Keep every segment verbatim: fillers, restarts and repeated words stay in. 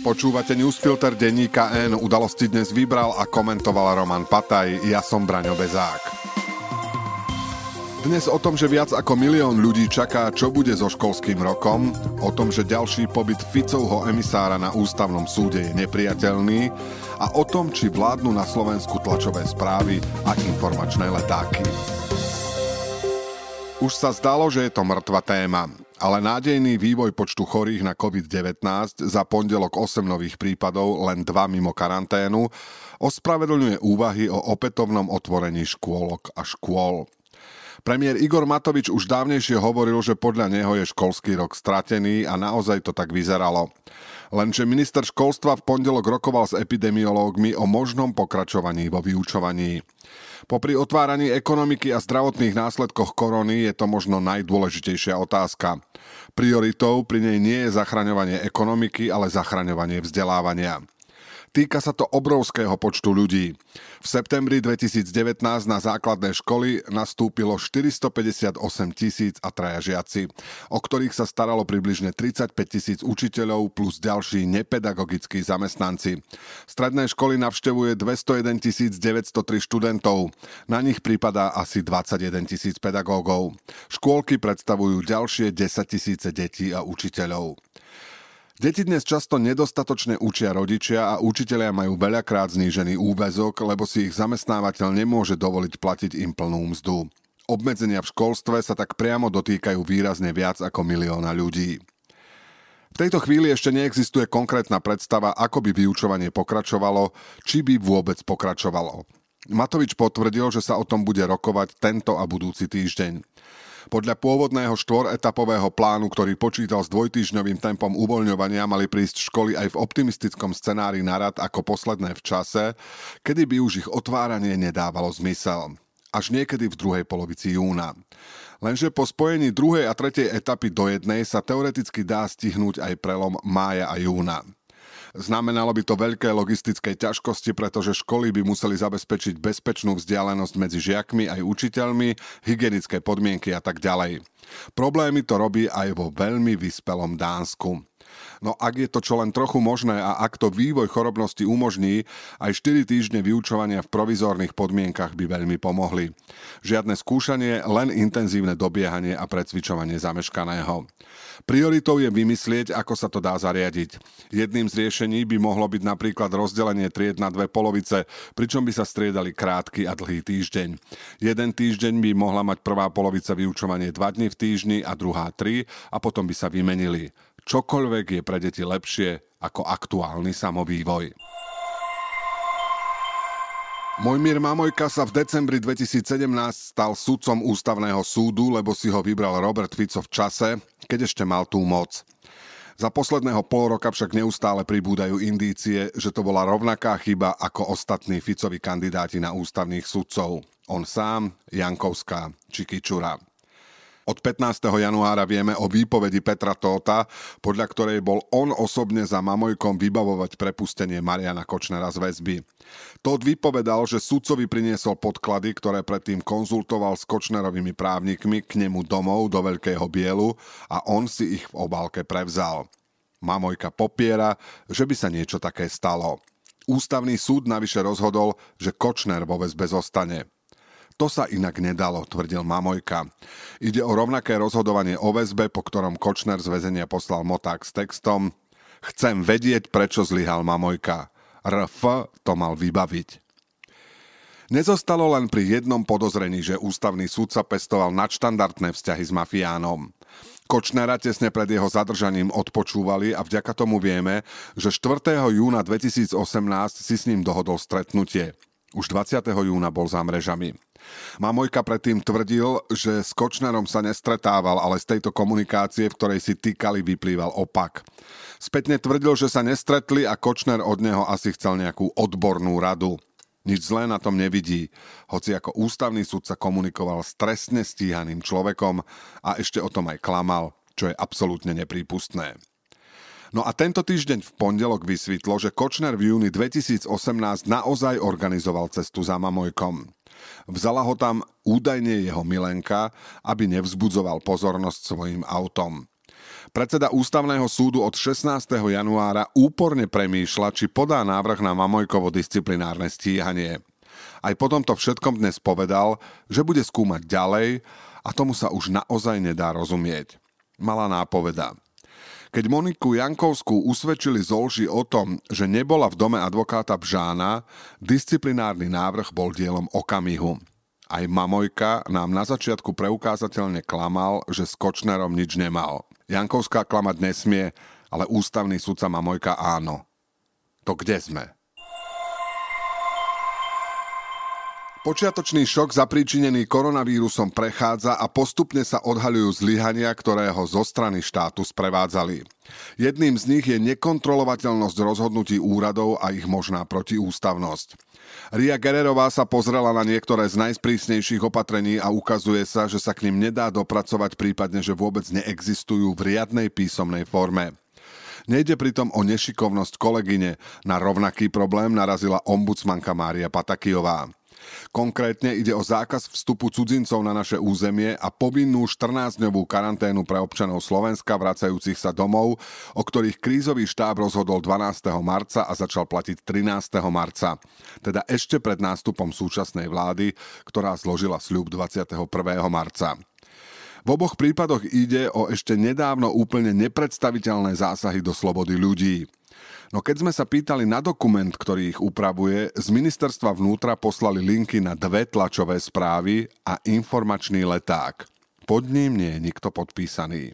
Počúvate Newsfilter denníka N. Udalosti dnes vybral a komentoval Roman Pataj. Ja som Braňo Bezák. Dnes o tom, že viac ako milión ľudí čaká, čo bude so školským rokom, o tom, že ďalší pobyt Ficovho emisára na ústavnom súde je nepriateľný a o tom, či vládnu na Slovensku tlačové správy a informačné letáky. Už sa zdalo, že je to mŕtva téma, ale nádejný vývoj počtu chorých na covid devätnásť, za pondelok osem nových prípadov, len dva mimo karanténu, ospravedlňuje úvahy o opätovnom otvorení škôlok a škôl. Premiér Igor Matovič už dávnejšie hovoril, že podľa neho je školský rok stratený a naozaj to tak vyzeralo. Lenže minister školstva v pondelok rokoval s epidemiológmi o možnom pokračovaní vo vyučovaní. Popri otváraní ekonomiky a zdravotných následkoch korony je to možno najdôležitejšia otázka. Prioritou pri nej nie je zachraňovanie ekonomiky, ale zachraňovanie vzdelávania. Týka sa to obrovského počtu ľudí. V septembri dvetisícdevätnásť na základné školy nastúpilo štyristopäťdesiatosem tisíc a traja žiaci, o ktorých sa staralo približne tridsaťpäť tisíc učiteľov plus ďalší nepedagogickí zamestnanci. Stredné školy navštevuje dvestojeden tisíc deväťstotri študentov. Na nich pripadá asi dvadsaťjeden tisíc pedagógov. Škôlky predstavujú ďalšie desaťtisíce detí a učiteľov. Deti dnes často nedostatočne učia rodičia a učitelia majú veľakrát znížený úväzok, lebo si ich zamestnávateľ nemôže dovoliť platiť im plnú mzdu. Obmedzenia v školstve sa tak priamo dotýkajú výrazne viac ako milióna ľudí. V tejto chvíli ešte neexistuje konkrétna predstava, ako by vyučovanie pokračovalo, či by vôbec pokračovalo. Matovič potvrdil, že sa o tom bude rokovať tento a budúci týždeň. Podľa pôvodného štvoretapového plánu, ktorý počítal s dvojtýždňovým tempom uvoľňovania, mali prísť školy aj v optimistickom scenári na rad ako posledné v čase, kedy by už ich otváranie nedávalo zmysel. Až niekedy v druhej polovici júna. Lenže po spojení druhej a tretej etapy do jednej sa teoreticky dá stihnúť aj prelom mája a júna. Znamenalo by to veľké logistické ťažkosti, pretože školy by museli zabezpečiť bezpečnú vzdialenosť medzi žiakmi aj učiteľmi, hygienické podmienky a tak ďalej. Problémy to robí aj vo veľmi vyspelom Dánsku. No ak je to čo len trochu možné a ak to vývoj chorobnosti umožní, aj štyri týždne vyučovania v provizórnych podmienkach by veľmi pomohli. Žiadne skúšanie, len intenzívne dobiehanie a precvičovanie zameškaného. Prioritou je vymyslieť, ako sa to dá zariadiť. Jedným z riešení by mohlo byť napríklad rozdelenie tried na dve polovice, pričom by sa striedali krátky a dlhý týždeň. Jeden týždeň by mohla mať prvá polovica vyučovanie dva dni v týždni a druhá tri a potom by sa vymenili. Čokoľvek je pre deti lepšie ako aktuálny samovývoj. Mojmír Mamojka sa v decembri dvetisícsedemnásť stal sudcom ústavného súdu, lebo si ho vybral Robert Fico v čase, keď ešte mal tú moc. Za posledného pol roka však neustále pribúdajú indície, že to bola rovnaká chyba ako ostatní Ficovi kandidáti na ústavných sudcov. On sám, Jankovská či Kičura. Od pätnásteho januára vieme o výpovedi Petra Tóta, podľa ktorej bol on osobne za Mamojkom vybavovať prepustenie Mariana Kočnera z väzby. Tóth vypovedal, že sudcovi priniesol podklady, ktoré predtým konzultoval s Kočnerovými právnikmi k nemu domov do Veľkého Bielu a on si ich v obálke prevzal. Mamojka popiera, že by sa niečo také stalo. Ústavný súd navyše rozhodol, že Kočner vo väzbe zostane. To sa inak nedalo, tvrdil Mamojka. Ide o rovnaké rozhodovanie o väzbe, po ktorom Kočner z väzenia poslal moták s textom: Chcem vedieť, prečo zlyhal Mamojka. er ef to mal vybaviť. Nezostalo len pri jednom podozrení, že ústavný súdca pestoval nadštandardné vzťahy s mafiánom. Kočnera tesne pred jeho zadržaním odpočúvali a vďaka tomu vieme, že štvrtého júna dvetisícosemnásť si s ním dohodol stretnutie. Už dvadsiateho júna bol za mrežami. Mamojka predtým tvrdil, že s Kočnerom sa nestretával, ale z tejto komunikácie, v ktorej si týkali, vyplýval opak. Spätne tvrdil, že sa nestretli a Kočner od neho asi chcel nejakú odbornú radu. Nič zlé na tom nevidí, hoci ako ústavný sudca komunikoval s trestne stíhaným človekom a ešte o tom aj klamal, čo je absolútne neprípustné. No a tento týždeň v pondelok vysvetlo, že Kočner v júni dvetisícosemnásť naozaj organizoval cestu za Mamojkom. Vzala ho tam údajne jeho milenka, aby nevzbudzoval pozornosť svojim autom. Predseda Ústavného súdu od šestnásteho januára úporne premýšľa, či podá návrh na Mamojkovo disciplinárne stíhanie. Aj po tomto všetkom dnes povedal, že bude skúmať ďalej a tomu sa už naozaj nedá rozumieť. Malá nápoveda. Keď Moniku Jankovskú usvedčili z lži o tom, že nebola v dome advokáta Bžána, disciplinárny návrh bol dielom okamihu. Aj Mamojka nám na začiatku preukázateľne klamal, že s Kočnerom nič nemal. Jankovská klamať nesmie, ale ústavný sudca Mamojka áno. To kde sme? Počiatočný šok zapríčinený koronavírusom prechádza a postupne sa odhaľujú zlyhania, ktoré ho zo strany štátu sprevádzali. Jedným z nich je nekontrolovateľnosť rozhodnutí úradov a ich možná protiústavnosť. Ria Gererová sa pozrela na niektoré z najsprísnejších opatrení a ukazuje sa, že sa k nim nedá dopracovať, prípadne že vôbec neexistujú v riadnej písomnej forme. Nejde pritom o nešikovnosť kolegyne. Na rovnaký problém narazila ombudsmanka Mária Patakijová. Konkrétne ide o zákaz vstupu cudzincov na naše územie a povinnú štrnásťdňovú karanténu pre občanov Slovenska vracajúcich sa domov, o ktorých krízový štáb rozhodol dvanásteho marca a začal platiť trinásteho marca. Teda ešte pred nástupom súčasnej vlády, ktorá zložila sľub dvadsiateho prvého marca. V oboch prípadoch ide o ešte nedávno úplne nepredstaviteľné zásahy do slobody ľudí. No keď sme sa pýtali na dokument, ktorý ich upravuje, z ministerstva vnútra poslali linky na dve tlačové správy a informačný leták. Pod ním nie je nikto podpísaný.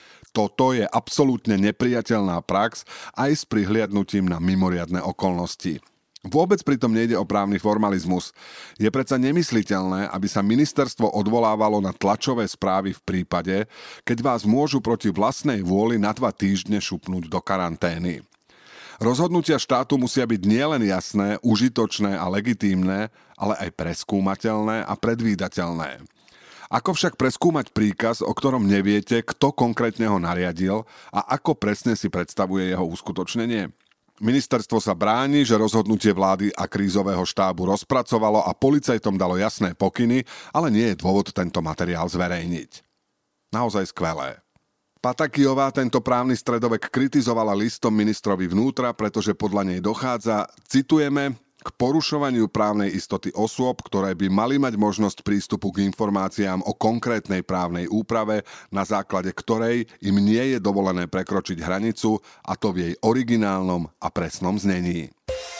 Toto je absolútne nepriateľná prax aj s prihliadnutím na mimoriadne okolnosti. Vôbec pritom nejde o právny formalizmus. Je predsa nemysliteľné, aby sa ministerstvo odvolávalo na tlačové správy v prípade, keď vás môžu proti vlastnej vôli na dva týždne šupnúť do karantény. Rozhodnutia štátu musia byť nielen jasné, užitočné a legitímne, ale aj preskúmateľné a predvídateľné. Ako však preskúmať príkaz, o ktorom neviete, kto konkrétne ho nariadil a ako presne si predstavuje jeho uskutočnenie? Ministerstvo sa bráni, že rozhodnutie vlády a krízového štábu rozpracovalo a policajtom dalo jasné pokyny, ale nie je dôvod tento materiál zverejniť. Naozaj skvelé. Patakijová tento právny stredovek kritizovala listom ministrovi vnútra, pretože podľa nej dochádza, citujeme, k porušovaniu právnej istoty osôb, ktoré by mali mať možnosť prístupu k informáciám o konkrétnej právnej úprave, na základe ktorej im nie je dovolené prekročiť hranicu, a to v jej originálnom a presnom znení.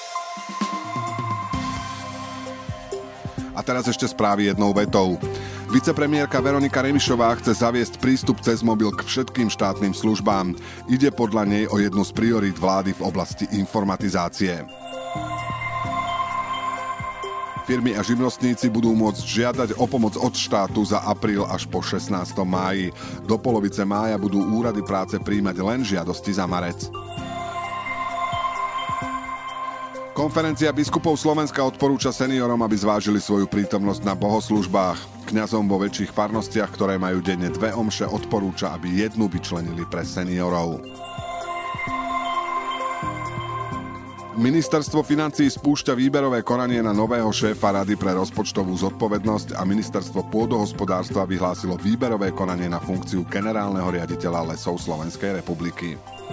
A teraz ešte správy jednou vetou. Vicepremiérka Veronika Remišová chce zaviesť prístup cez mobil k všetkým štátnym službám. Ide podľa nej o jednu z priorít vlády v oblasti informatizácie. Firmy a živnostníci budú môcť žiadať o pomoc od štátu za apríl až po šestnásteho mája. Do polovice mája budú úrady práce prijímať len žiadosti za marec. Konferencia biskupov Slovenska odporúča seniorom, aby zvážili svoju prítomnosť na bohoslužbách. Kňazom vo väčších farnostiach, ktoré majú denne dve omše, odporúča, aby jednu vyčlenili pre seniorov. Ministerstvo financií spúšťa výberové konanie na nového šéfa Rady pre rozpočtovú zodpovednosť a Ministerstvo pôdohospodárstva vyhlásilo výberové konanie na funkciu generálneho riaditeľa Lesov Slovenskej republiky.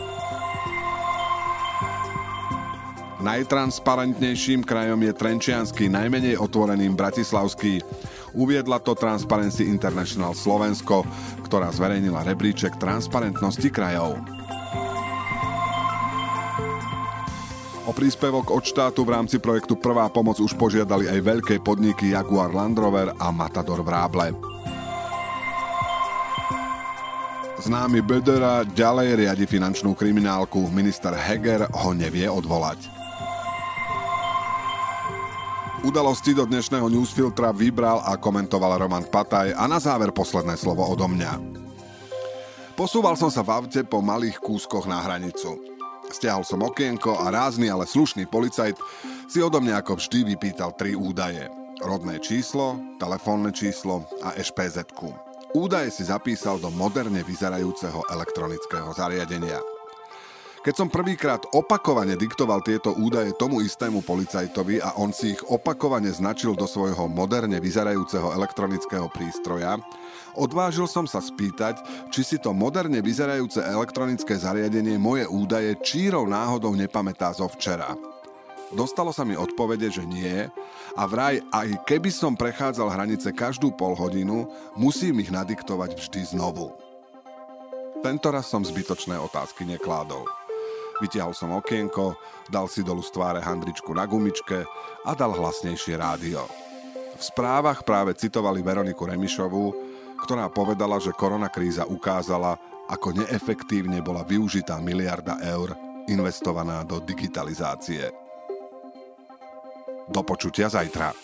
Najtransparentnejším krajom je Trenčiansky, najmenej otvoreným Bratislavský. Uviedla to Transparency International Slovensko, ktorá zverejnila rebríček transparentnosti krajov. O príspevok od štátu v rámci projektu Prvá pomoc už požiadali aj veľké podniky Jaguar Land Rover a Matador Vráble. Známy Bödera ďalej riadi finančnú kriminálku. Minister Heger ho nevie odvolať. Udalosti do dnešného newsfiltra vybral a komentoval Roman Pataj a na záver posledné slovo odo mňa. Posúval som sa v aute po malých kúskoch na hranicu. Stiahol som okienko a rázny, ale slušný policajt si odo mňa ako vždy vypýtal tri údaje. Rodné číslo, telefónne číslo a eš pé zetku. Údaje si zapísal do moderne vyzerajúceho elektronického zariadenia. Keď som prvýkrát opakovane diktoval tieto údaje tomu istému policajtovi a on si ich opakovane značil do svojho moderne vyzerajúceho elektronického prístroja, Odvážil som sa spýtať, či si to moderne vyzerajúce elektronické zariadenie moje údaje čírou náhodou nepamätá zo včera. Dostalo sa mi odpovede, že nie a vraj aj keby som prechádzal hranice každú pol hodinu, musím ich nadiktovať vždy znovu. Tentoraz som zbytočné otázky nekládol. Vytiahol som okienko, dal si dolu z tváre handričku na gumičke a dal hlasnejšie rádio. V správach práve citovali Veroniku Remišovú, ktorá povedala, že koronakríza ukázala, ako neefektívne bola využitá miliarda eur investovaná do digitalizácie. Do počutia zajtra.